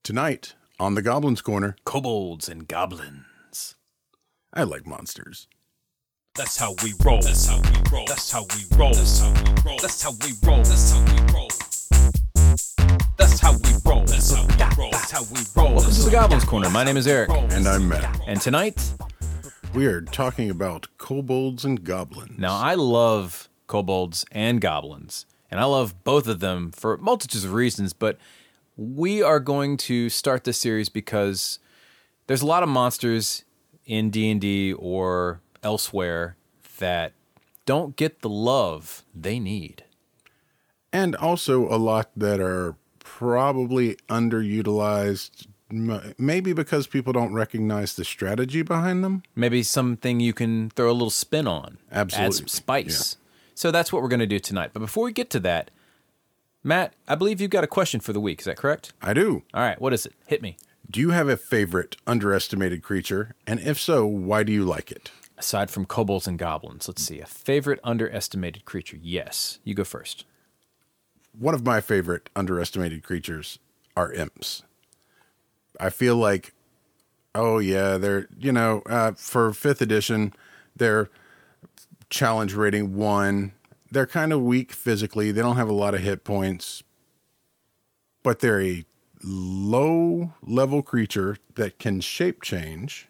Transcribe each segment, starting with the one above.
Tonight, on the Goblins Corner, Kobolds and goblins. I like monsters. That's how we roll. That's how we roll. That's how we roll. That's how we roll. That's how we roll. That's how we roll. That's how we roll. That's how we roll. That's how we roll. Welcome to the Goblins Corner. My name is Eric. And I'm Matt. And tonight, We are talking about kobolds and goblins. now I love kobolds and goblins. And I love both of them for multitudes of reasons, but we are going to start this series because there's a lot of monsters in D&D or elsewhere that don't get the love they need. And also a lot that are probably underutilized, maybe because people don't recognize the strategy behind them. Maybe something you can throw a little spin on. Absolutely. Add some spice. So that's what we're going to do tonight. But before we get to that, Matt, I believe you've got a question for the week. Is that correct? I do. All right. What is it? Hit me. Do you have a favorite underestimated creature? And if so, why do you like it? Aside from kobolds and goblins, let's see. A favorite underestimated creature. Yes. You go first. One of my favorite underestimated creatures are imps. I feel like, oh yeah, they're, for 5th edition, they're challenge rating 1. They're kind of weak physically. They don't have a lot of hit points, but they're a low-level creature that can shape change.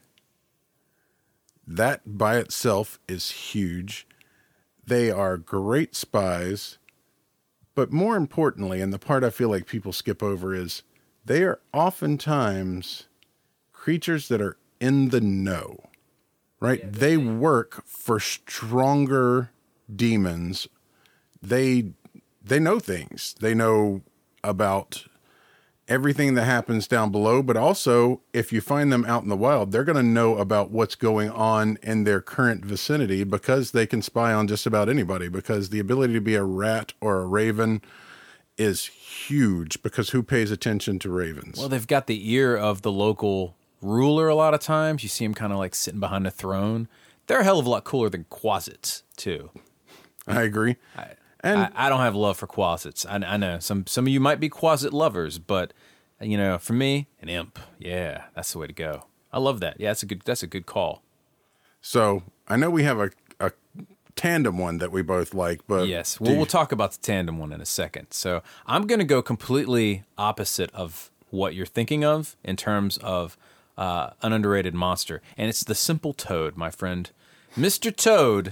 That by itself is huge. They are great spies, but more importantly, and the part I feel like people skip over is they are oftentimes creatures that are in the know, right? Yeah, they work for stronger demons. They know things. They know about everything that happens down below, but also if you find them out in the wild, they're going to know about what's going on in their current vicinity because they can spy on just about anybody, because the ability to be a rat or a raven is huge, because who pays attention to ravens? Well, they've got the ear of the local ruler a lot of times. You see them kind of like sitting behind a throne. They're a hell of a lot cooler than quasits, too. I agree. I don't have love for quasits. I know some of you might be quasit lovers, but for me, an imp. Yeah, that's the way to go. I love that. Yeah, that's a good call. So I know we have a tandem one that we both like, but yes, we'll talk about the tandem one in a second. So I'm going to go completely opposite of what you're thinking of in terms of an underrated monster, and it's the simple toad, my friend, Mr. Toad.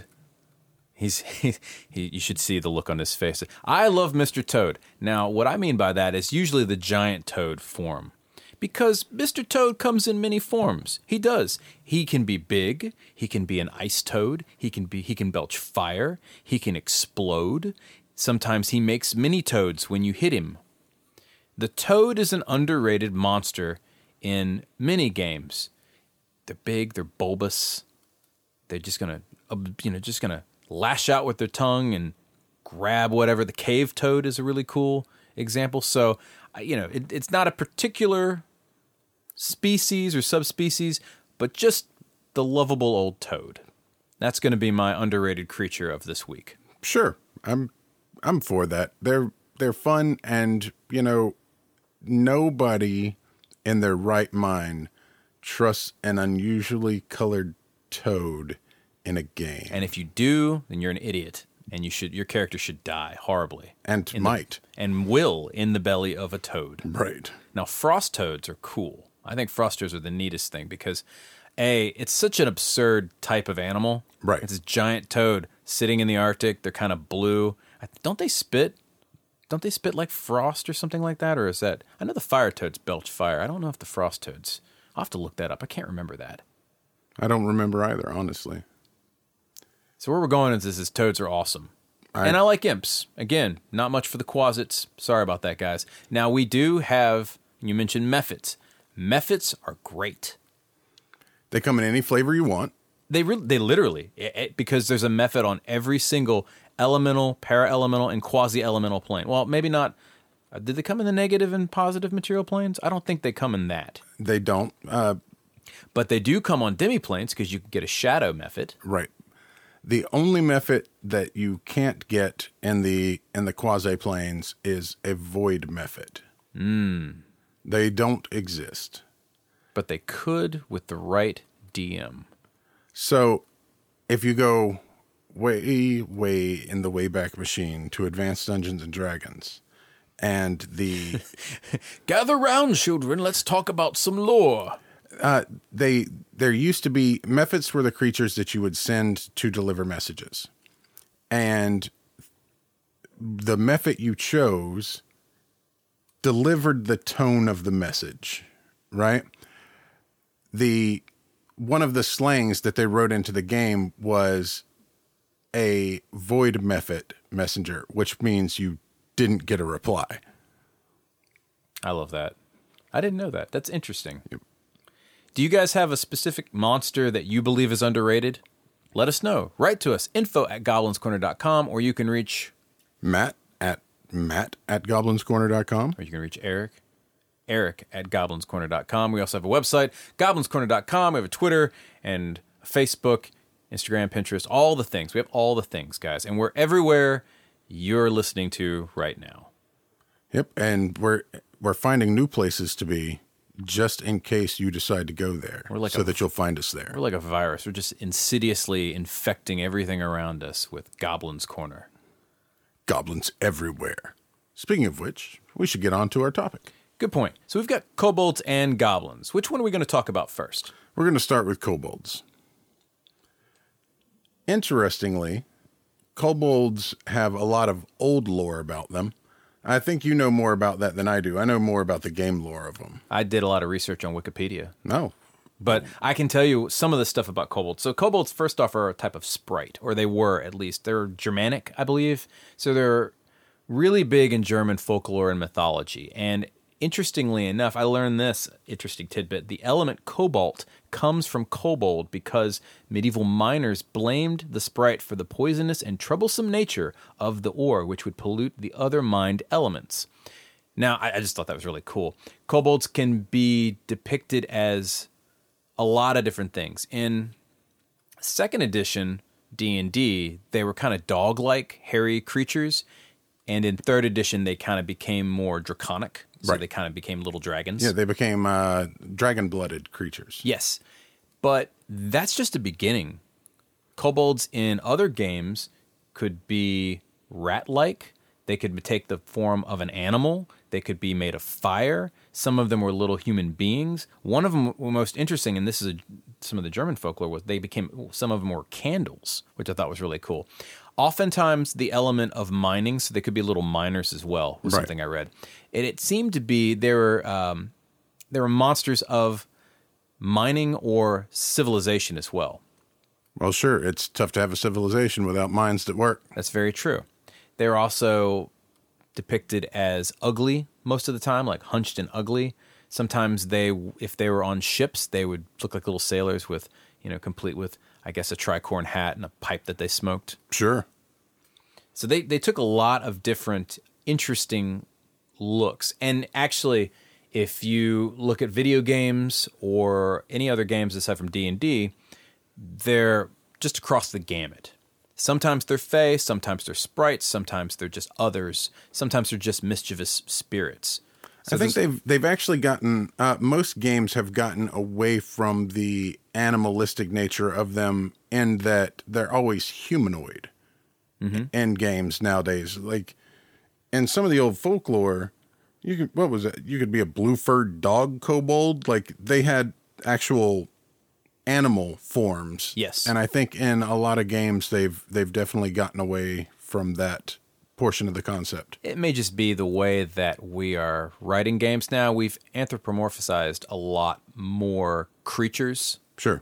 You should see the look on his face. I love Mr. Toad. Now, what I mean by that is usually the giant toad form, because Mr. Toad comes in many forms. He does. He can be big. He can be an ice toad. He can belch fire. He can explode. Sometimes he makes mini toads when you hit him. The toad is an underrated monster in mini games. They're big. They're bulbous. They're just gonna lash out with their tongue and grab whatever. The cave toad is a really cool example. So, it's not a particular species or subspecies, but just the lovable old toad. That's going to be my underrated creature of this week. Sure. I'm for that. They're fun, and, nobody in their right mind trusts an unusually colored toad in a game. And if you do, then you're an idiot, and your character should die horribly. And and will in the belly of a toad. Right. Now, frost toads are cool. I think frost toads are the neatest thing because, it's such an absurd type of animal. Right. It's a giant toad sitting in the Arctic. They're kind of blue. Don't they spit? Don't they spit like frost or something like that? Or is that... I know the fire toads belch fire. I don't know if the frost toads... I'll have to look that up. I can't remember that. I don't remember either, honestly. So where we're going is toads are awesome. And I like imps. Again, not much for the quasits. Sorry about that, guys. Now, we do have... You mentioned mephits. Mephits are great. They come in any flavor you want. They literally... because there's a mephit on every single elemental, para-elemental, and quasi-elemental plane. Well, maybe not... did they come in the negative and positive material planes? I don't think they come in that. They don't. But they do come on demi-planes because you can get a shadow mephit. Right. The only mephit that you can't get in the quasi planes is a void mephit. They don't exist. But they could with the right DM. So if you go way, way in the Wayback Machine to Advanced Dungeons and Dragons, and the Gather round, children. Let's talk about some lore. there used to be Mephits were the creatures that you would send to deliver messages, and the Mephit you chose delivered the tone of the message, right? One of the slangs that they wrote into the game was a void Mephit messenger, which means you didn't get a reply. I love that. I didn't know that. That's interesting. Yep. Do you guys have a specific monster that you believe is underrated? Let us know. Write to us, info@goblinscorner.com, or you can reach Matt at goblinscorner.com. Or you can reach Eric at goblinscorner.com. We also have a website, goblinscorner.com. We have a Twitter and a Facebook, Instagram, Pinterest, all the things. We have all the things, guys. And we're everywhere you're listening to right now. Yep, and we're finding new places to be just in case you decide to go there, so that you'll find us there. We're like a virus. We're just insidiously infecting everything around us with Goblin's Corner. Goblins everywhere. Speaking of which, we should get on to our topic. Good point. So we've got kobolds and goblins. Which one are we going to talk about first? We're going to start with kobolds. Interestingly, kobolds have a lot of old lore about them. I think you know more about that than I do. I know more about the game lore of them. I did a lot of research on Wikipedia. No. But I can tell you some of the stuff about kobolds. So kobolds, first off, are a type of sprite, or they were at least. They're Germanic, I believe. So they're really big in German folklore and mythology. And interestingly enough, I learned this interesting tidbit. The element cobalt comes from kobold because medieval miners blamed the sprite for the poisonous and troublesome nature of the ore, which would pollute the other mined elements. Now, I just thought that was really cool. Kobolds can be depicted as a lot of different things. In second edition D&D, they were kind of dog-like, hairy creatures. And in third edition, they kind of became more draconic. So right. They kind of became little dragons. Yeah, they became dragon-blooded creatures. Yes. But that's just a beginning. Kobolds in other games could be rat-like. They could take the form of an animal. They could be made of fire. Some of them were little human beings. One of them, most interesting, and this is some of the German folklore, was some of them were candles, which I thought was really cool. Oftentimes, the element of mining, so they could be little miners as well, was something I read. And it seemed to be there were monsters of mining or civilization as well. Well, sure. It's tough to have a civilization without mines that work. That's very true. They're also depicted as ugly most of the time, like hunched and ugly. Sometimes if they were on ships, they would look like little sailors with, complete with, I guess, a tricorn hat and a pipe that they smoked. Sure. So they took a lot of different interesting looks. And actually, if you look at video games or any other games aside from D&D, they're just across the gamut. Sometimes they're fae, sometimes they're sprites, sometimes they're just others, sometimes they're just mischievous spirits. So I think they've actually gotten, most games have gotten away from the animalistic nature of them in that they're always humanoid in games nowadays. Like in some of the old folklore, you could be a blue-furred dog kobold. Like they had actual animal forms. Yes. And I think in a lot of games they've definitely gotten away from that portion of the concept. It may just be the way that we are writing games now. We've anthropomorphized a lot more creatures. Sure.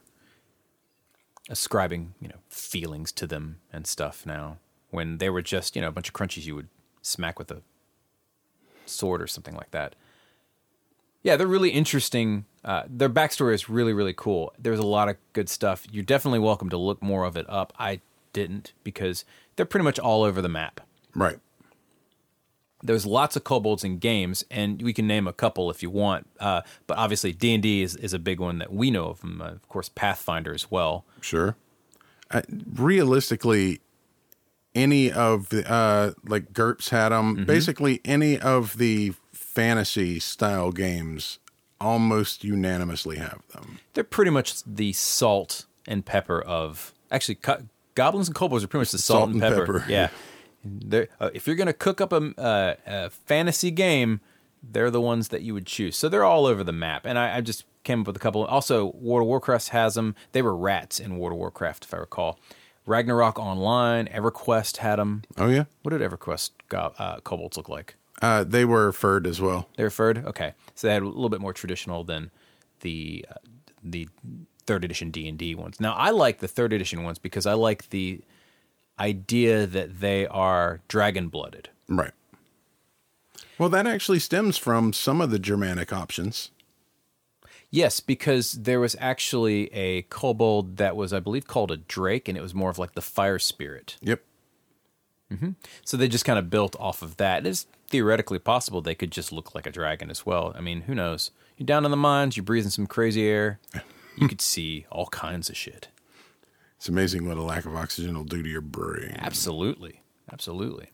Ascribing, feelings to them and stuff now. When they were just, a bunch of crunchies you would smack with a sword or something like that. Yeah, they're really interesting. Their backstory is really, really cool. There's a lot of good stuff. You're definitely welcome to look more of it up. I didn't because they're pretty much all over the map. Right. There's lots of kobolds in games, and we can name a couple if you want. But obviously, D&D is a big one that we know of. Of course, Pathfinder as well. Sure. Realistically, any of the, like GURPS had them, basically any of the fantasy style games almost unanimously have them. They're pretty much the salt and pepper of actually. Goblins and kobolds are pretty much the salt and pepper. Yeah, if you're going to cook up a fantasy game, they're the ones that you would choose. So they're all over the map. And I just came up with a couple. Also, World of Warcraft has them. They were rats in World of Warcraft, if I recall. Ragnarok Online, EverQuest had them. Oh, yeah? What did EverQuest kobolds look like? They were furred as well. They were furred? Okay. So they had a little bit more traditional than the third edition D&D ones. Now, I like the third edition ones because I like the idea that they are dragon-blooded. Right. Well, that actually stems from some of the Germanic options. Yes, because there was actually a kobold that was, I believe, called a drake, and it was more of like the fire spirit. Yep. Mm-hmm. So they just kind of built off of that. It's theoretically possible they could just look like a dragon as well. I mean, who knows? You're down in the mines, you're breathing some crazy air. You could see all kinds of shit. It's amazing what a lack of oxygen will do to your brain. Absolutely. Absolutely.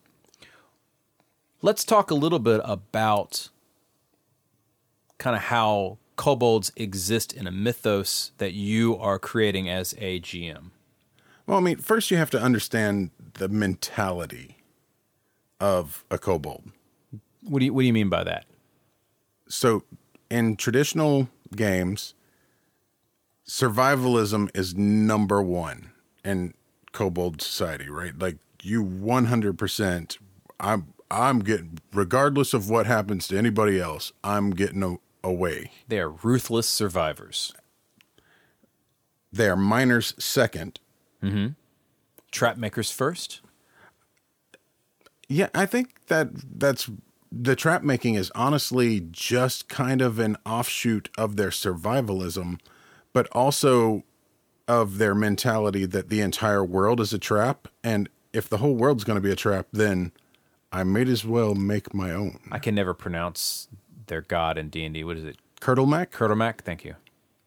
Let's talk a little bit about kind of how kobolds exist in a mythos that you are creating as a GM. Well, I mean, first you have to understand the mentality of a kobold. What do you mean by that? So, in traditional games, survivalism is number one in kobold society, right? Like you 100%, I'm getting, regardless of what happens to anybody else, I'm getting away. They are ruthless survivors. They are miners second. Mm-hmm. Trap makers first. Yeah, I think that's the trap making is honestly just kind of an offshoot of their survivalism, but also of their mentality that the entire world is a trap. And if the whole world's going to be a trap, then I might as well make my own. I can never pronounce their god in D&D. What is it? Curdlemac? Curdlemac, thank you.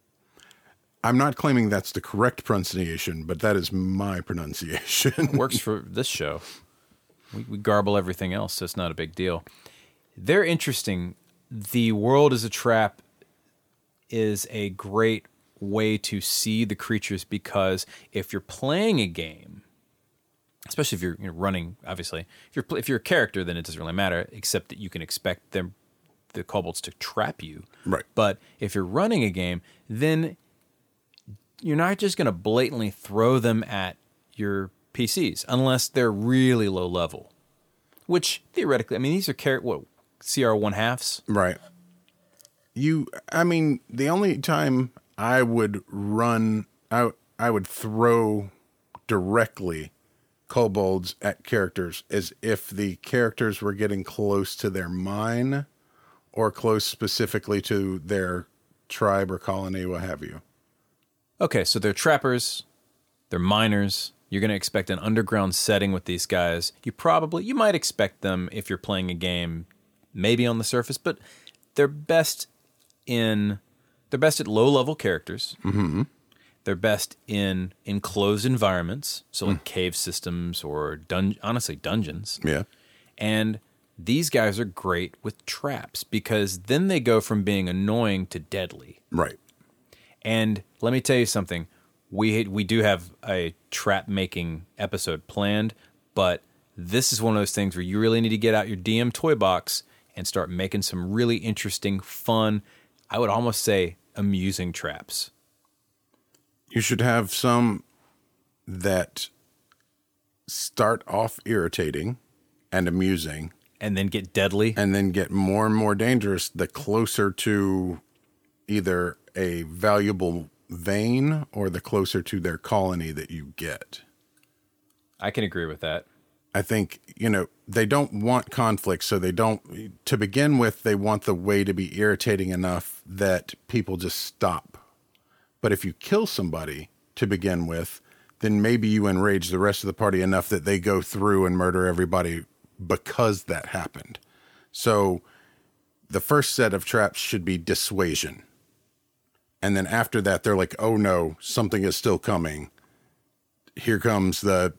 I'm not claiming that's the correct pronunciation, but that is my pronunciation. Works for this show. We garble everything else, so it's not a big deal. They're interesting. The world is a trap is a great way to see the creatures because if you're playing a game, especially if you're running, obviously, if you're a character, then it doesn't really matter, except that you can expect the kobolds to trap you. Right. But if you're running a game, then you're not just going to blatantly throw them at your PCs unless they're really low level, which theoretically, I mean, these are CR 1/2s. Right. I mean, the only time I would run, I would throw directly kobolds at characters is if the characters were getting close to their mine or close specifically to their tribe or colony, what have you. Okay, so they're trappers, they're miners. You're going to expect an underground setting with these guys. You might expect them if you're playing a game, maybe on the surface, but they're best at low-level characters. Mm-hmm. They're best in enclosed environments, so like cave systems or honestly dungeons. Yeah. And these guys are great with traps because then they go from being annoying to deadly. Right. And let me tell you something. We do have a trap making episode planned, but this is one of those things where you really need to get out your DM toy box and start making some really interesting, fun, I would almost say amusing traps. You should have some that start off irritating and amusing. And then get deadly. And then get more and more dangerous the closer to either a valuable vein or the closer to their colony that you get. I can agree with that. I think, they don't want conflict, so to begin with, they want the way to be irritating enough that people just stop. But if you kill somebody to begin with, then maybe you enrage the rest of the party enough that they go through and murder everybody because that happened. So the first set of traps should be dissuasion. And then after that, they're like, oh no, something is still coming. Here comes the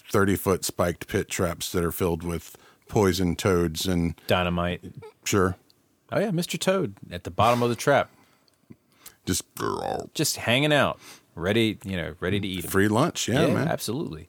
30-foot spiked pit traps that are filled with poison toads and dynamite. Sure. Oh yeah, Mr. Toad at the bottom of the trap, Just hanging out, ready to eat 'em. free lunch. Yeah, man. Absolutely.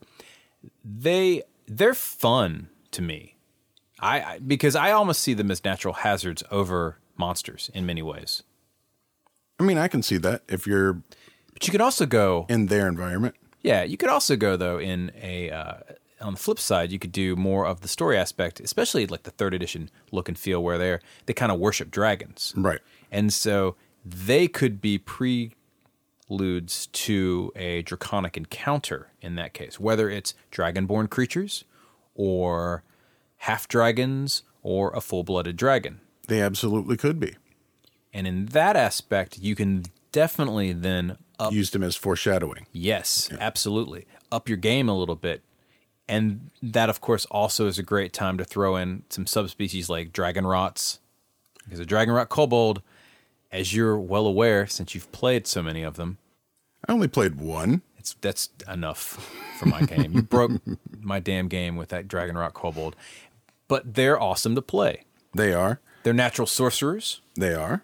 They're fun to me. Because I almost see them as natural hazards over monsters in many ways. I mean, I can see that if you're But you could also go, in their environment. yeah, you could also go though in on the flip side, you could do more of the story aspect, especially like the third edition look and feel where they kind of worship dragons. Right. And so they could be preludes to a draconic encounter in that case, whether it's dragonborn creatures or half dragons or a full-blooded dragon. They absolutely could be. And in that aspect, you can definitely then Used them as foreshadowing. yes, absolutely, up your game a little bit. And that, of course, also is a great time to throw in some subspecies like dragon rots. Because a dragon rot kobold, as you're well aware, since you've played so many of them, I only played one. that's enough for my game. You broke my damn game with that dragon rot kobold. But they're awesome to play. They are. They're natural sorcerers. They are.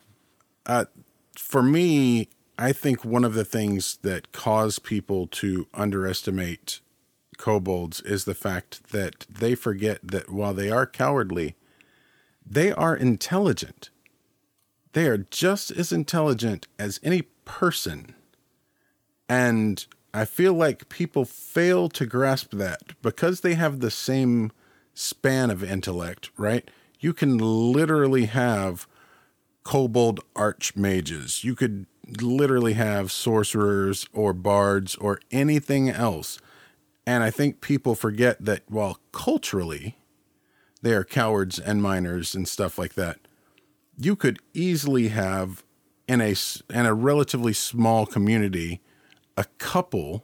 For me, I think one of the things that cause people to underestimate kobolds is the fact that they forget that while they are cowardly, they are intelligent. They are just as intelligent as any person. And I feel like people fail to grasp that because they have the same span of intellect, right? You can literally have kobold archmages. You could literally have sorcerers or bards or anything else. And I think people forget that while culturally they are cowards and minors and stuff like that, you could easily have in a relatively small community a couple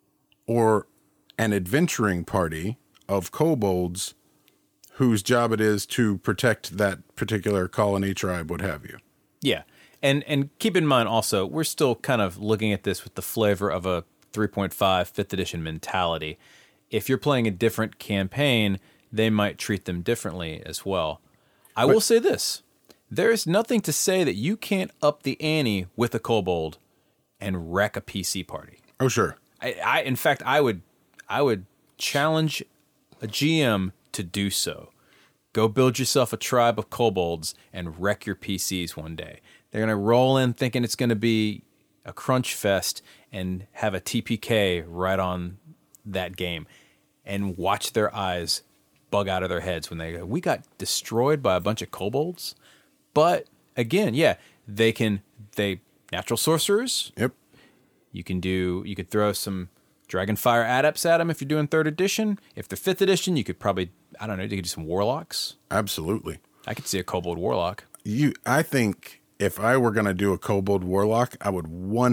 or an adventuring party of kobolds whose job it is to protect that particular colony, tribe, what have you. Yeah. And keep in mind also, we're still kind of looking at this with the flavor of a 3.5 5th edition mentality. If you're playing a different campaign, they might treat them differently as well. I will say this. There is nothing to say that you can't up the ante with a kobold and wreck a PC party. Oh, sure. In fact, I would challenge a GM to do so. Go build yourself a tribe of kobolds and wreck your PCs one day. They're going to roll in thinking it's going to be a crunch fest and have a TPK right on that game and watch their eyes bug out of their heads when they go, we got destroyed by a bunch of kobolds. But again, yeah, they natural sorcerers. Yep. You could throw some Dragonfire adepts at them if you're doing 3rd edition. If they're 5th edition, you could probably, I don't know, you could do some warlocks. Absolutely. I could see a kobold warlock. I think if I were going to do a kobold warlock, I would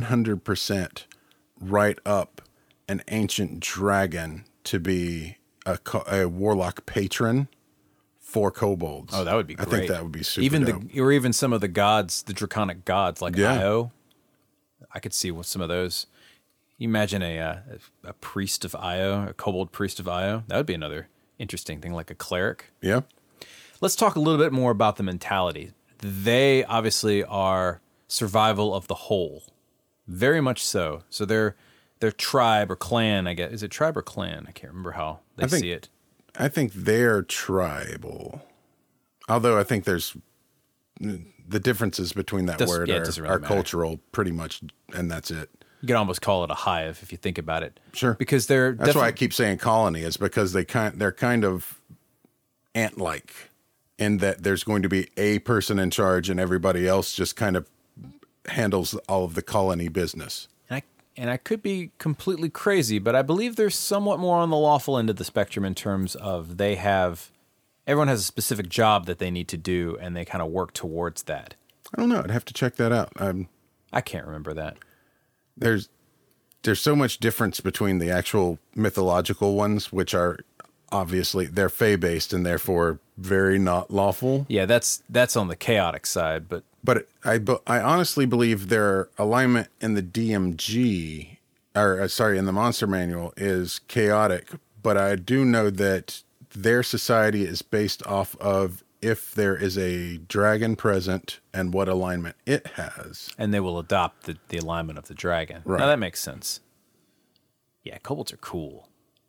100% write up an ancient dragon to be a warlock patron for kobolds. Oh, that would be great. I think that would be super dope. Or even some of the gods, the draconic gods like Yeah. Io. I could see some of those. You imagine a priest of Io, a kobold priest of Io. That would be another interesting thing, like a cleric. Yeah. Let's talk a little bit more about the mentality. They obviously are survival of the whole, very much so. So their tribe or clan, I guess, is it tribe or clan? I can't remember how they see it. I think they're tribal. Although I think there's the differences between that word doesn't really are matter. cultural pretty much, and that's it. You could almost call it a hive if you think about it. Sure. Because they're That's why I keep saying colony, is because they're kind of ant-like in that there's going to be a person in charge and everybody else just kind of handles all of the colony business. And I could be completely crazy, but I believe they're somewhat more on the lawful end of the spectrum in terms of everyone has a specific job that they need to do, and they kind of work towards that. I don't know. I'd have to check that out. I can't remember that. There's so much difference between the actual mythological ones, which are obviously they're fae-based and therefore very not lawful. Yeah, that's on the chaotic side, but I honestly believe their alignment in the DMG, in the Monster Manual is chaotic. But I do know that their society is based off of if there is a dragon present and what alignment it has. And they will adopt the alignment of the dragon. Right. Now that makes sense. Yeah, kobolds are cool.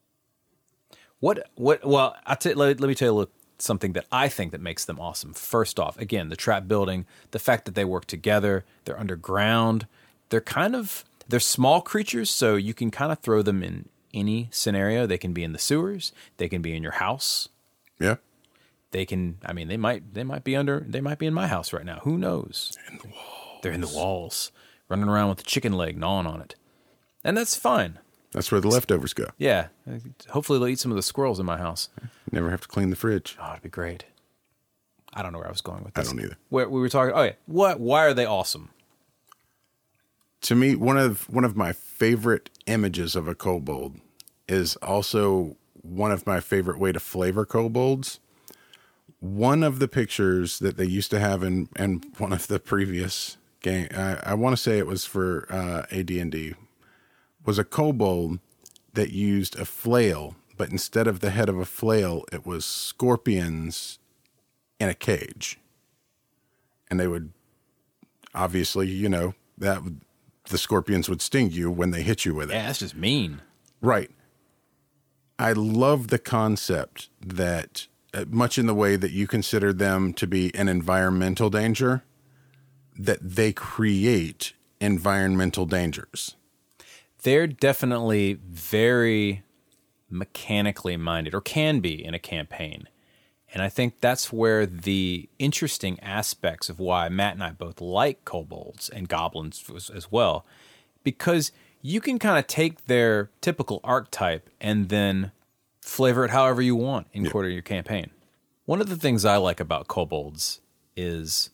Well, let me tell you something that I think that makes them awesome. First off, again, the trap building, the fact that they work together, they're underground, they're small creatures, so you can kind of throw them in any scenario. They can be in the sewers, they can be in your house. Yeah. They might be in my house right now. Who knows? In the wall. They're in the walls, running around with a chicken leg gnawing on it. And that's fine. That's where the leftovers go. Yeah. Hopefully they'll eat some of the squirrels in my house. Never have to clean the fridge. Oh, it'd be great. I don't know where I was going with this. I don't either. We were talking. Oh yeah. Why are they awesome? To me, one of my favorite images of a kobold is also one of my favorite way to flavor kobolds. One of the pictures that they used to have in one of the previous game, I want to say it was for AD&D, was a kobold that used a flail, but instead of the head of a flail, it was scorpions in a cage. And they would, obviously, the scorpions would sting you when they hit you with it. Yeah, that's just mean. Right. I love the concept that, much in the way that you consider them to be an environmental danger, that they create environmental dangers. They're definitely very mechanically minded, or can be in a campaign. And I think that's where the interesting aspects of why Matt and I both like kobolds and goblins as well, because you can kind of take their typical archetype and then flavor it however you want in quarter your campaign. One of the things I like about kobolds is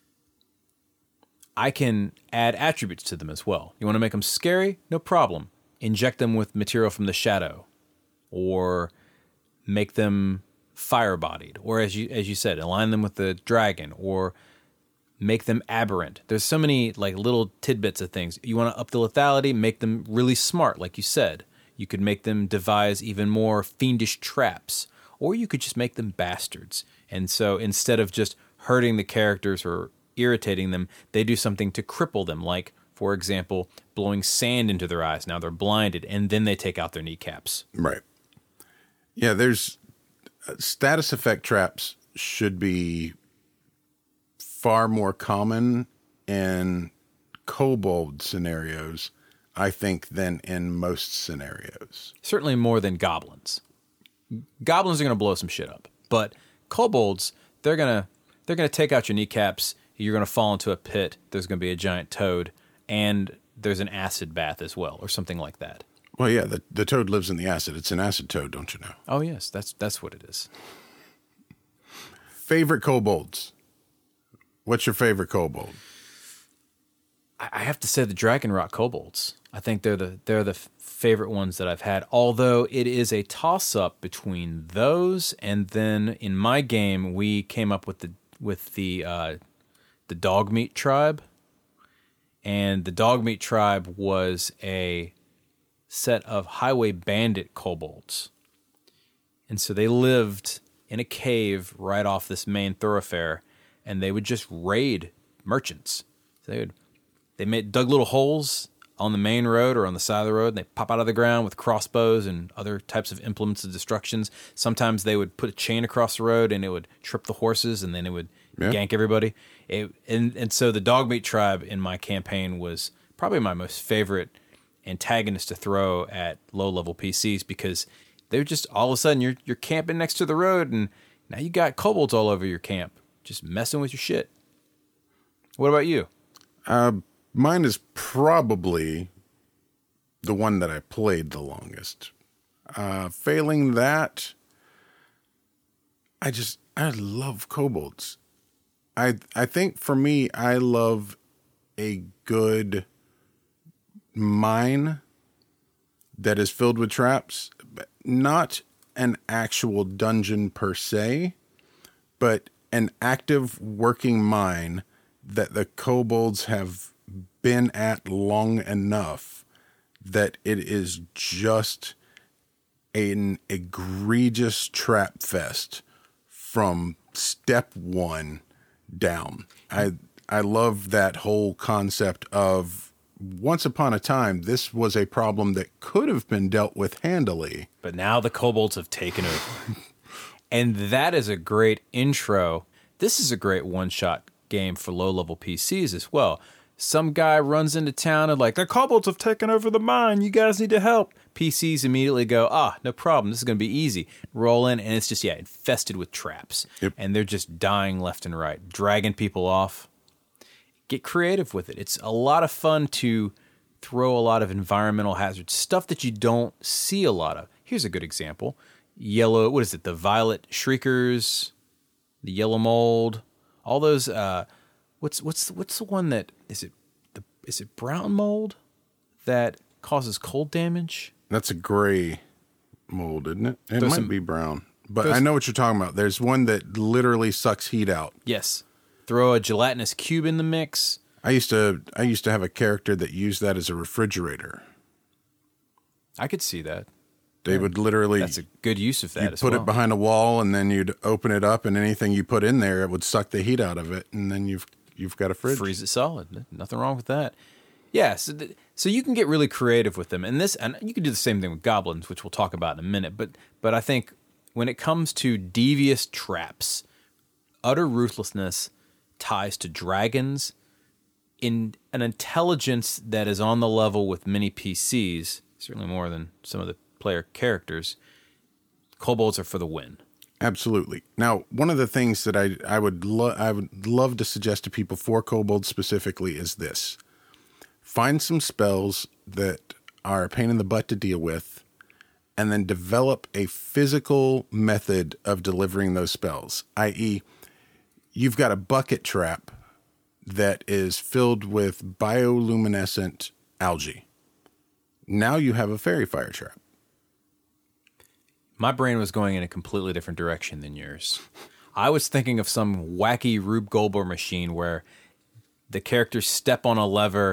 I can add attributes to them as well. You want to make them scary? No problem. Inject them with material from the shadow, or make them fire-bodied, or as you said, align them with the dragon, or make them aberrant. There's so many like little tidbits of things. You want to up the lethality, make them really smart, like you said. You could make them devise even more fiendish traps, or you could just make them bastards. And so instead of just hurting the characters or irritating them, they do something to cripple them, like, for example, blowing sand into their eyes. Now they're blinded, and then they take out their kneecaps. Right. Yeah, there's status effect traps should be far more common in kobold scenarios, I think, than in most scenarios. Certainly more than goblins. Goblins are going to blow some shit up, but kobolds, they're going to take out your kneecaps. You're going to fall into a pit. There's going to be a giant toad, and there's an acid bath as well, or something like that. Well, yeah, the toad lives in the acid. It's an acid toad, don't you know? Oh, yes, that's what it is. Favorite kobolds? What's your favorite kobold? I have to say the Dragon Rock kobolds. I think they're the favorite ones that I've had. Although it is a toss up between those, and then in my game we came up with the Dogmeat tribe, and the Dogmeat tribe was a set of highway bandit kobolds, and so they lived in a cave right off this main thoroughfare, and they would just raid merchants. So they dug little holes on the main road or on the side of the road, and they pop out of the ground with crossbows and other types of implements of destructions. Sometimes they would put a chain across the road, and it would trip the horses, and then it would gank everybody. And so the Dogmeat tribe in my campaign was probably my most favorite antagonist to throw at low-level PCs, because they're just, all of a sudden, you're camping next to the road, and now you got kobolds all over your camp, just messing with your shit. What about you? Mine is probably the one that I played the longest. Failing that, I love kobolds. I think for me, I love a good mine that is filled with traps, but not an actual dungeon per se, but an active working mine that the kobolds have been at long enough that it is just an egregious trap fest from step one down. I love that whole concept of once upon a time, this was a problem that could have been dealt with handily. But now the kobolds have taken over. And that is a great intro. This is a great one-shot game for low-level PCs as well. Some guy runs into town and like, the kobolds have taken over the mine. You guys need to help. PCs immediately go, no problem. This is going to be easy. Roll in, and it's just, infested with traps. Yep. And they're just dying left and right, dragging people off. Get creative with it. It's a lot of fun to throw a lot of environmental hazards, stuff that you don't see a lot of. Here's a good example. The violet shriekers, the yellow mold, all those, what's the one that, is it brown mold that causes cold damage? That's a gray mold, isn't it? It might be brown, but I know what you're talking about. There's one that literally sucks heat out. Yes. Throw a gelatinous cube in the mix. I used to have a character that used that as a refrigerator. I could see that. They would literally... That's a good use of that as well. You'd put it behind a wall, and then you'd open it up, and anything you put in there, it would suck the heat out of it, and then you've got a fridge. Freeze it solid. Nothing wrong with that. Yeah, so you can get really creative with them. And you can do the same thing with goblins, which we'll talk about in a minute. But I think when it comes to devious traps, utter ruthlessness ties to dragons in an intelligence that is on the level with many PCs, certainly more than some of the player characters. Kobolds are for the win. Absolutely. Now, one of the things that I would love to suggest to people for kobolds specifically is this. Find some spells that are a pain in the butt to deal with, and then develop a physical method of delivering those spells, i.e., you've got a bucket trap that is filled with bioluminescent algae. Now you have a fairy fire trap. My brain was going in a completely different direction than yours. I was thinking of some wacky Rube Goldberg machine where the characters step on a lever.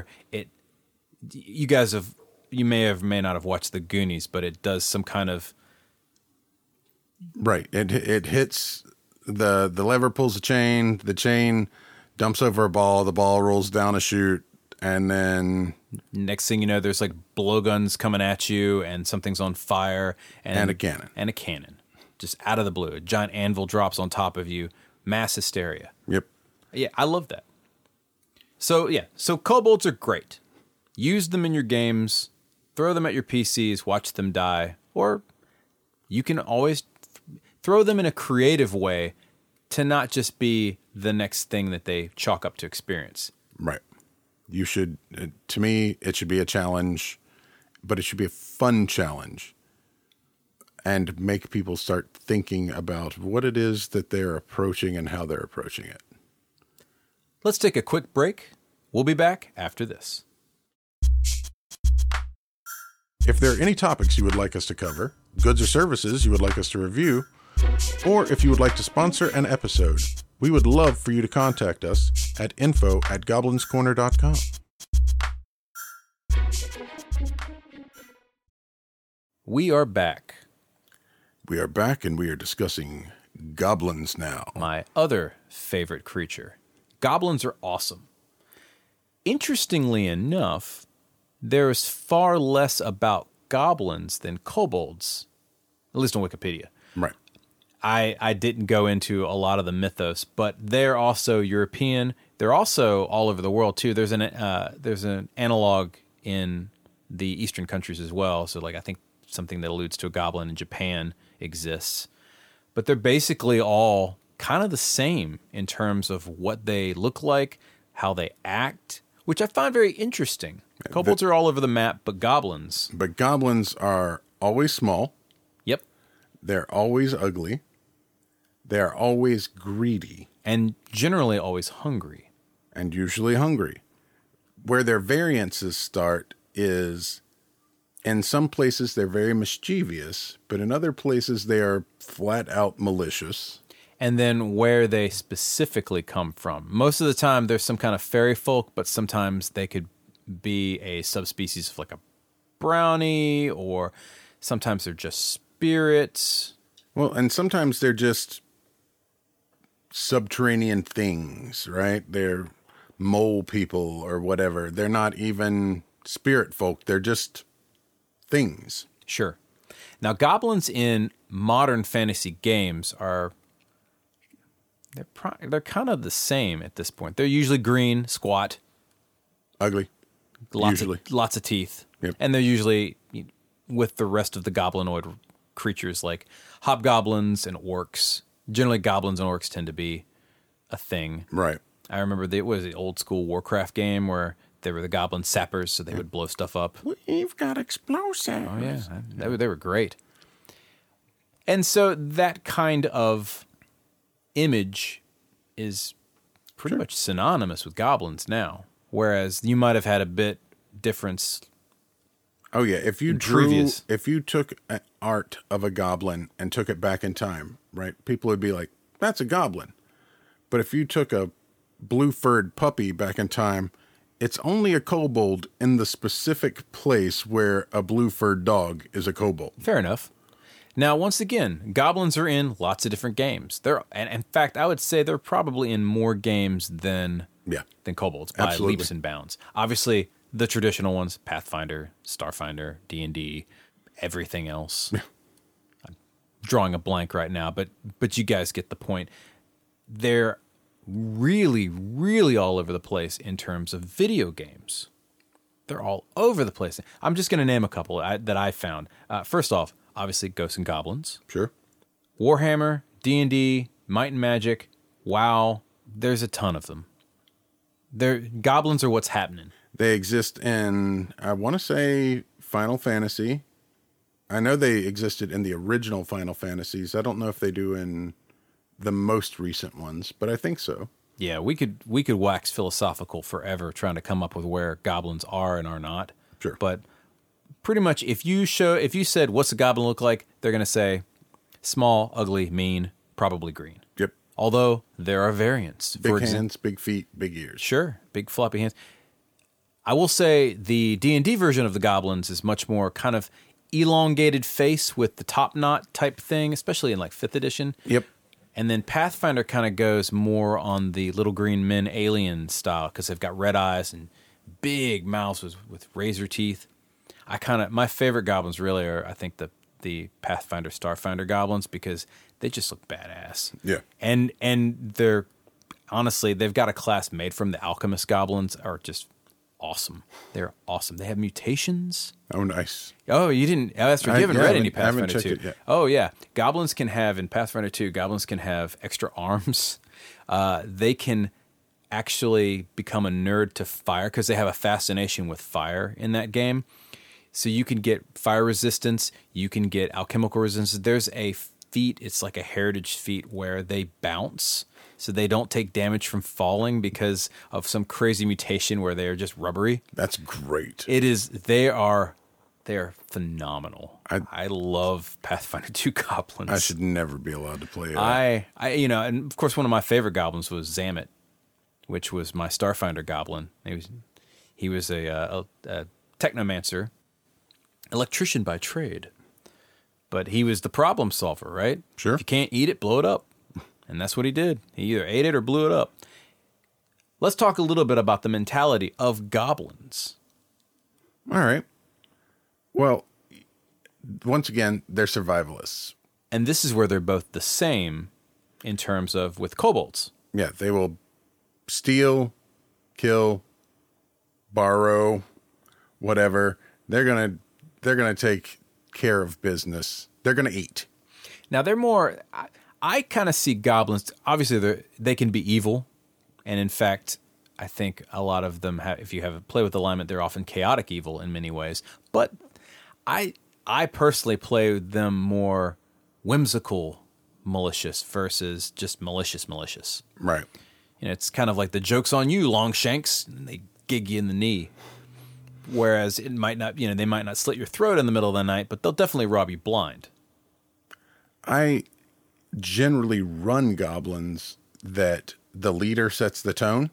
You may not have watched The Goonies, but it does some kind of... Right. It hits... The lever pulls the chain dumps over a ball, the ball rolls down a chute, and then... Next thing you know, there's like blowguns coming at you, and something's on fire. And a cannon. And a cannon. Just out of the blue. A giant anvil drops on top of you. Mass hysteria. Yep. Yeah, I love that. So kobolds are great. Use them in your games. Throw them at your PCs. Watch them die. Or you can always... throw them in a creative way to not just be the next thing that they chalk up to experience. Right. You should, to me, it should be a challenge, but it should be a fun challenge and make people start thinking about what it is that they're approaching and how they're approaching it. Let's take a quick break. We'll be back after this. If there are any topics you would like us to cover, goods or services you would like us to review, or if you would like to sponsor an episode, we would love for you to contact us at info@goblinscorner.com. We are back. We are back, and we are discussing goblins now. My other favorite creature. Goblins are awesome. Interestingly enough, there is far less about goblins than kobolds, at least on Wikipedia. Right. I didn't go into a lot of the mythos, but they're also European. They're also all over the world too. There's an analog in the Eastern countries as well. So like I think something that alludes to a goblin in Japan exists. But they're basically all kind of the same in terms of what they look like, how they act, which I find very interesting. Kobolds are all over the map, but goblins. But goblins are always small. Yep. They're always ugly. They're always greedy. And generally always hungry. And usually hungry. Where their variances start is, in some places they're very mischievous, but in other places they are flat out malicious. And then where they specifically come from. Most of the time there's some kind of fairy folk, but sometimes they could be a subspecies of like a brownie, or sometimes they're just spirits. Well, and sometimes they're just subterranean things, right? They're mole people or whatever. They're not even spirit folk. They're just things. Sure. Now, goblins in modern fantasy games they're kind of the same at this point. They're usually green, squat, Ugly. lots Usually. of teeth, Yep. and they're usually with the rest of the goblinoid creatures like hobgoblins and orcs. Generally, goblins and orcs tend to be a thing. Right. I remember it was the old school Warcraft game where they were the goblin sappers, so they would blow stuff up. We've got explosives. Oh yeah, they were great. And so that kind of image is pretty much synonymous with goblins now, whereas you might have had a bit difference. Oh yeah, if you took an art of a goblin and took it back in time, right? People would be like, "That's a goblin." But if you took a blue-furred puppy back in time, it's only a kobold in the specific place where a blue-furred dog is a kobold. Fair enough. Now, once again, goblins are in lots of different games. And in fact, I would say they're probably in more games than kobolds by Absolutely. leaps and bounds. Obviously, the traditional ones: Pathfinder, Starfinder, D&D, everything else. I'm drawing a blank right now, but you guys get the point. They're really, really all over the place in terms of video games. They're all over the place. I'm just going to name a couple that I found. First off, obviously, Ghosts and Goblins. Sure. Warhammer, D&D, Might and Magic, WoW. There's a ton of them. Goblins are what's happening. They exist in, I want to say, Final Fantasy. I know they existed in the original Final Fantasies. I don't know if they do in the most recent ones, but I think so. Yeah, we could wax philosophical forever trying to come up with where goblins are and are not. Sure. But pretty much if you said what's a goblin look like, they're going to say small, ugly, mean, probably green. Yep. Although there are variants. Big hands, big feet, big ears. Sure, big floppy hands. I will say the D&D version of the goblins is much more kind of elongated face with the top knot type thing, especially in like 5th edition. Yep. And then Pathfinder kind of goes more on the little green men alien style because they've got red eyes and big mouths with razor teeth. My favorite goblins really are, I think, the Pathfinder Starfinder goblins because they just look badass. Yeah. And they're honestly, they've got a class made from the alchemist goblins are just awesome. They're awesome. They have mutations. Oh, nice. Oh, you didn't. Oh, that's right. You haven't read any I haven't Pathfinder checked 2. it yet. Oh, yeah. Goblins can have, in Pathfinder 2, goblins can have extra arms. They can actually become a nerd to fire because they have a fascination with fire in that game. So you can get fire resistance. You can get alchemical resistance. There's a feat. It's like a heritage feat where they bounce. So they don't take damage from falling because of some crazy mutation where they are just rubbery. That's great. It is. They are phenomenal. I love Pathfinder 2 goblins. I should never be allowed to play it. And of course, one of my favorite goblins was Zamet, which was my Starfinder goblin. He was a technomancer, electrician by trade, but he was the problem solver, right? Sure. If you can't eat it, blow it up. And that's what he did. He either ate it or blew it up. Let's talk a little bit about the mentality of goblins. All right. Well, once again, they're survivalists. And this is where they're both the same in terms of with kobolds. Yeah, they will steal, kill, borrow, whatever. They're gonna take care of business. They're gonna eat. Now they're more. I kind of see goblins. Obviously, they can be evil, and in fact, I think a lot of them have. If you have play with alignment, they're often chaotic evil in many ways. But I personally play them more whimsical, malicious versus just malicious. Right. It's kind of like the joke's on you, Longshanks, and they gig you in the knee. Whereas it might not, they might not slit your throat in the middle of the night, but they'll definitely rob you blind. I generally run goblins that the leader sets the tone.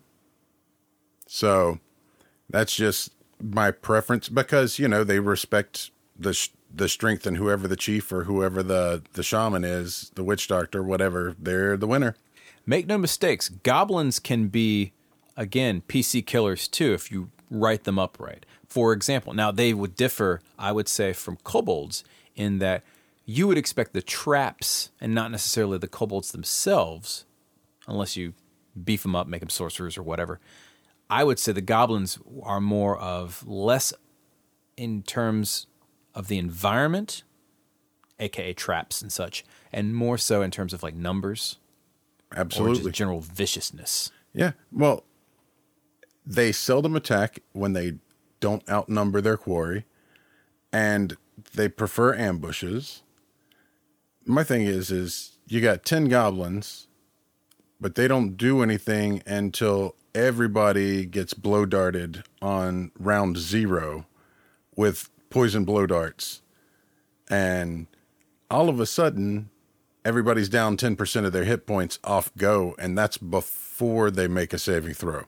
So that's just my preference because, they respect the strength and whoever the chief or whoever the shaman is, the witch doctor, whatever, they're the winner. make no mistakes, goblins can be, again, PC killers too if you write them up right. For example, now they would differ, I would say, from kobolds in that you would expect the traps and not necessarily the kobolds themselves, unless you beef them up, make them sorcerers or whatever. I would say the goblins are more of less in terms of the environment, aka traps and such, and more so in terms of like numbers. Absolutely. Or just general viciousness. Yeah. Well, they seldom attack when they don't outnumber their quarry, and they prefer ambushes. My thing is you got 10 goblins, but they don't do anything until everybody gets blow darted on round 0 with poison blow darts. And all of a sudden, everybody's down 10% of their hit points off go, and that's before they make a saving throw.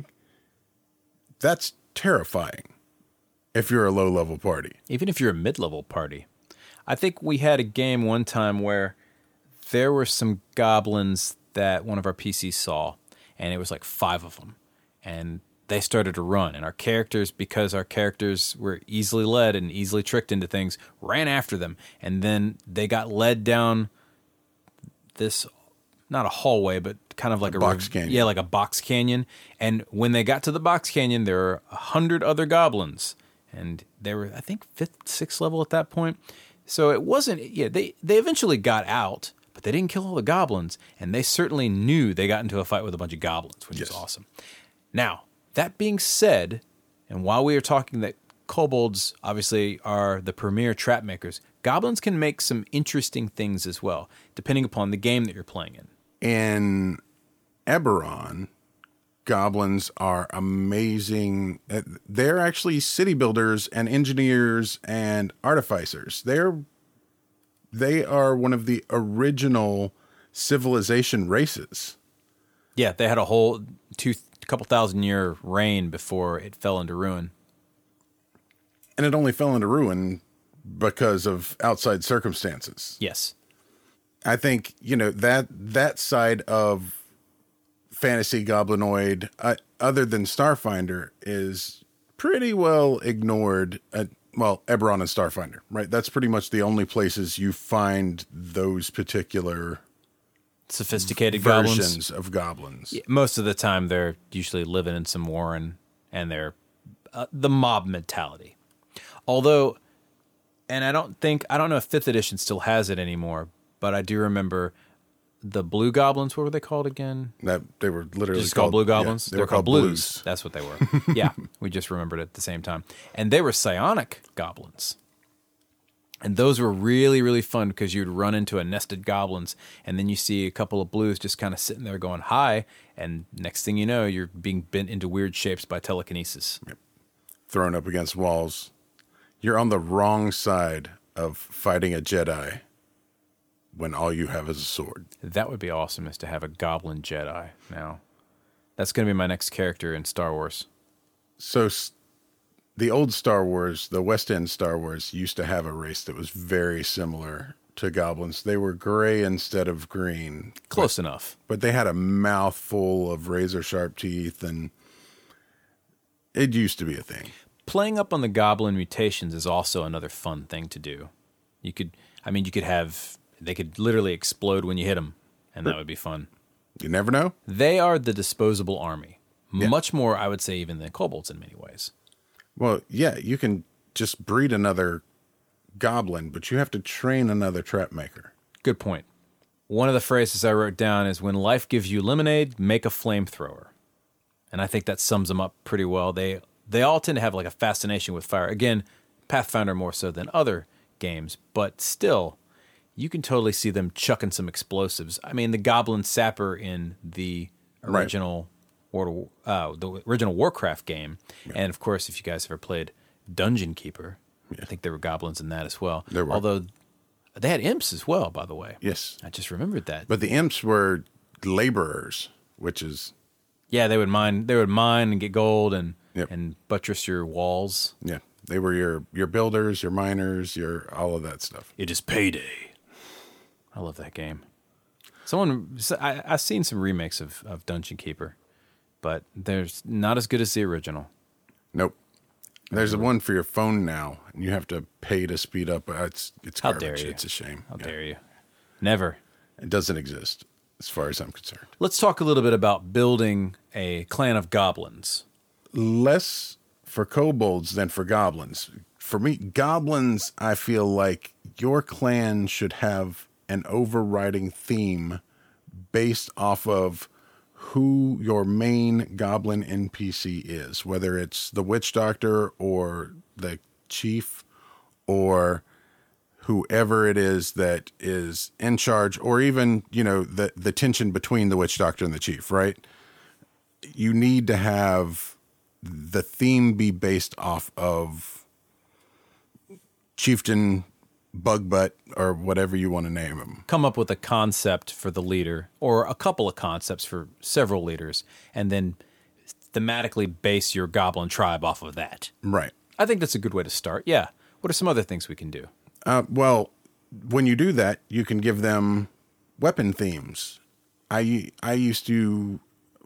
That's terrifying if you're a low-level party. Even if you're a mid-level party. I think we had a game one time where there were some goblins that one of our PCs saw, and it was like 5 of them. And they started to run, and our characters, because our characters were easily led and easily tricked into things, ran after them. And then they got led down this, not a hallway, but kind of like a box canyon. Yeah, like a box canyon. And when they got to the box canyon, there were 100 other goblins. And they were, I think, 5th, 6th level at that point. So it wasn't, they eventually got out, but they didn't kill all the goblins. And they certainly knew they got into a fight with a bunch of goblins, which is awesome. Now, that being said, and while we are talking that kobolds obviously are the premier trap makers, goblins can make some interesting things as well, depending upon the game that you're playing in. In Eberron, goblins are amazing. They're actually city builders and engineers and artificers. They are one of the original civilization races. Yeah, they had a whole couple thousand year reign before it fell into ruin. And it only fell into ruin because of outside circumstances. Yes. I think, that side of fantasy goblinoid, other than Starfinder, is pretty well ignored. Eberron and Starfinder, right? That's pretty much the only places you find those particular sophisticated versions of goblins. Yeah, most of the time, they're usually living in some warren, and they're the mob mentality. Although, and I don't know if 5th edition still has it anymore, but I do remember the blue goblins. What were they called again? That they were literally just called blue goblins. Yeah, they were called blues. That's what they were. Yeah, we just remembered it at the same time. And they were psionic goblins. And those were really, really fun because you'd run into a nested goblins, and then you see a couple of blues just kind of sitting there going, hi, and next thing you know, you're being bent into weird shapes by telekinesis. Yep. Thrown up against walls. You're on the wrong side of fighting a Jedi when all you have is a sword. That would be awesome, is to have a goblin Jedi now. That's going to be my next character in Star Wars. So the old Star Wars, the West End Star Wars, used to have a race that was very similar to goblins. They were gray instead of green. Close enough. But they had a mouthful of razor-sharp teeth, and it used to be a thing. Playing up on the goblin mutations is also another fun thing to do. They could literally explode when you hit them, and that would be fun. You never know. They are the disposable army. Yeah. Much more, I would say, even than kobolds in many ways. Well, yeah, you can just breed another goblin, but you have to train another trap maker. Good point. One of the phrases I wrote down is, when life gives you lemonade, make a flamethrower. And I think that sums them up pretty well. They all tend to have like a fascination with fire. Again, Pathfinder more so than other games, but still, you can totally see them chucking some explosives. I mean, the Goblin Sapper in the original the original Warcraft game, and of course, if you guys ever played Dungeon Keeper, I think there were goblins in that as well. There were. Although they had imps as well, by the way. Yes, I just remembered that. But the imps were laborers, which is they would mine and get gold and Yep. and buttress your walls. Yeah, they were your builders, your miners, your all of that stuff. It is payday. I love that game. I've seen some remakes of Dungeon Keeper, but there's not as good as the original. Nope. There's a one for your phone now, and you have to pay to speed up. It's How garbage. dare you? It's a shame. How dare you? Never. It doesn't exist, as far as I'm concerned. Let's talk a little bit about building a clan of goblins. Less for kobolds than for goblins. For me, goblins, I feel like your clan should have an overriding theme based off of who your main goblin NPC is, whether it's the witch doctor or the chief or whoever it is that is in charge, or even, the tension between the witch doctor and the chief, right? You need to have the theme be based off of Chieftain, Bugbutt, or whatever you want to name him. Come up with a concept for the leader, or a couple of concepts for several leaders, and then thematically base your goblin tribe off of that. Right. I think that's a good way to start. Yeah. What are some other things we can do? Well, when you do that, you can give them weapon themes. I used to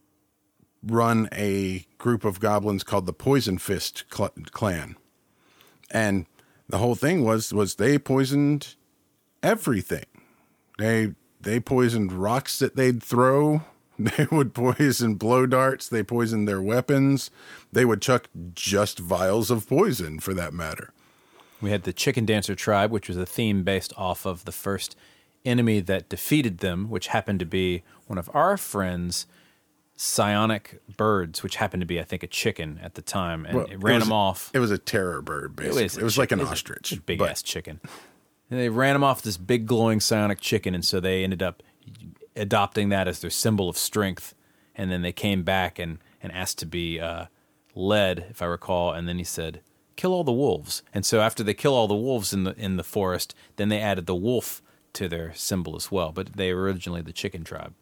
run a group of goblins called the Poison Fist clan, and the whole thing was they poisoned everything. They poisoned rocks that they'd throw. They would poison blow darts. They poisoned their weapons. They would chuck just vials of poison, for that matter. We had the Chicken Dancer tribe, which was a theme based off of the first enemy that defeated them, which happened to be one of our friends' psionic birds, which happened to be, I think, a chicken at the time, and it ran them off. It was a terror bird, basically. It was like an ostrich. A big-ass chicken. And they ran them off this big, glowing psionic chicken, and so they ended up adopting that as their symbol of strength, and then they came back and asked to be led, if I recall, and then he said, kill all the wolves. And so after they kill all the wolves in the forest, then they added the wolf to their symbol as well, but they were originally the chicken tribe.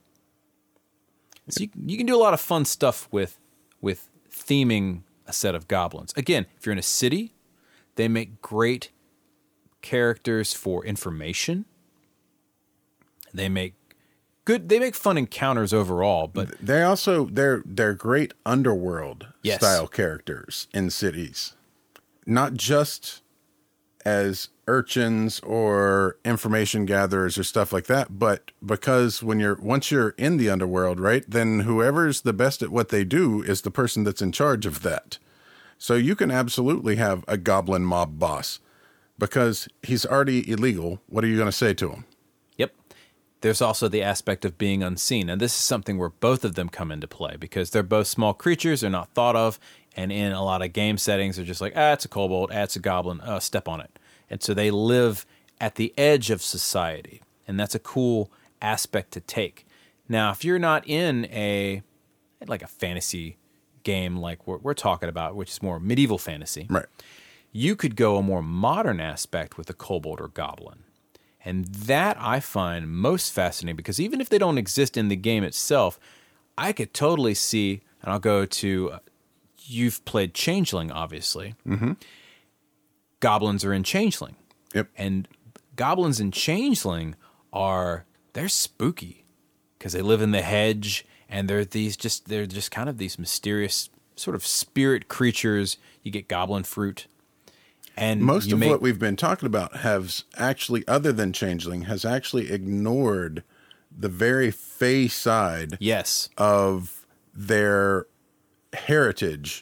So you can do a lot of fun stuff with theming a set of goblins. Again, if you're in a city, they make great characters for information. They make fun encounters overall, but they also they're great underworld Yes. style characters in cities. Not just as urchins or information gatherers or stuff like that, but because once you're in the underworld, right, then whoever's the best at what they do is the person that's in charge of that. So you can absolutely have a goblin mob boss because he's already illegal. What are you going to say to him? Yep. There's also the aspect of being unseen, and this is something where both of them come into play because they're both small creatures, they're not thought of, and in a lot of game settings, they're just like, it's a kobold, it's a goblin, step on it. And so they live at the edge of society, and that's a cool aspect to take. Now, if you're not in a fantasy game like we're talking about, which is more medieval fantasy, Right. you could go a more modern aspect with a kobold or goblin. And that I find most fascinating because even if they don't exist in the game itself, I could totally see, and I'll go to, you've played Changeling, obviously. Mm-hmm. Goblins are in Changeling. Yep. And goblins in Changeling they're spooky because they live in the hedge and they're just kind of these mysterious sort of spirit creatures. You get goblin fruit. And most of what we've been talking about has actually, other than Changeling, has actually ignored the very fey side yes. of their heritage.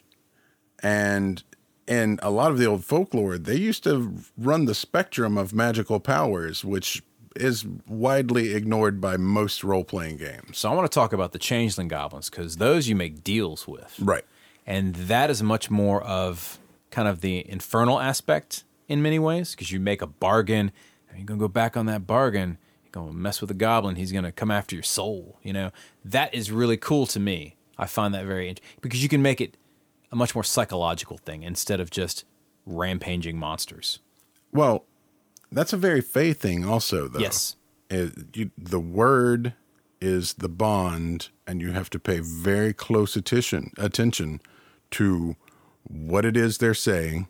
And in a lot of the old folklore, they used to run the spectrum of magical powers, which is widely ignored by most role-playing games. So I want to talk about the Changeling goblins because those you make deals with. Right. And that is much more of kind of the infernal aspect in many ways because you make a bargain and you're going to go back on that bargain. You're going to mess with a goblin. He's going to come after your soul. That is really cool to me. I find that very interesting because you can make it a much more psychological thing instead of just rampaging monsters. Well, that's a very fey thing also, though. Yes. The word is the bond, and you have to pay very close attention to what it is they're saying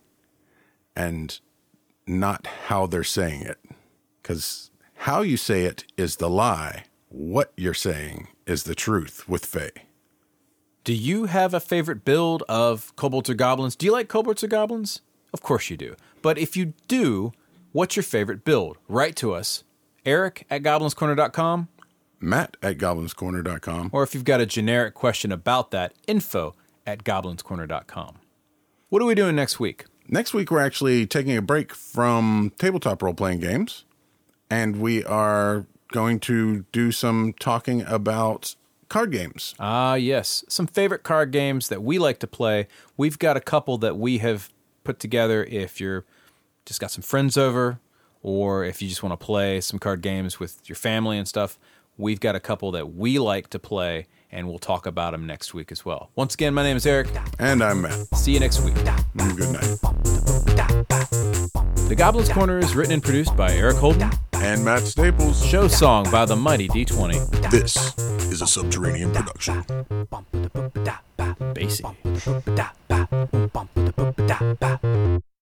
and not how they're saying it. Because how you say it is the lie, what you're saying is the truth with Faye. Do you have a favorite build of kobolds or goblins? Do you like kobolds or goblins? Of course you do. But if you do, what's your favorite build? Write to us. Eric@goblinscorner.com. Matt@goblinscorner.com. Or if you've got a generic question about that, info@goblinscorner.com. What are we doing next week? Next week, we're actually taking a break from tabletop role-playing games, and we are going to do some talking about card games. Ah, yes. Some favorite card games that we like to play. We've got a couple that we have put together if you're just got some friends over, or if you just want to play some card games with your family and stuff. We've got a couple that we like to play, and we'll talk about them next week as well. Once again, my name is Eric. And I'm Matt. See you next week. Good night. The Goblin's Corner is written and produced by Eric Holden. And Matt Staples. Show song by the mighty D20. This is a Subterranean production. Basie.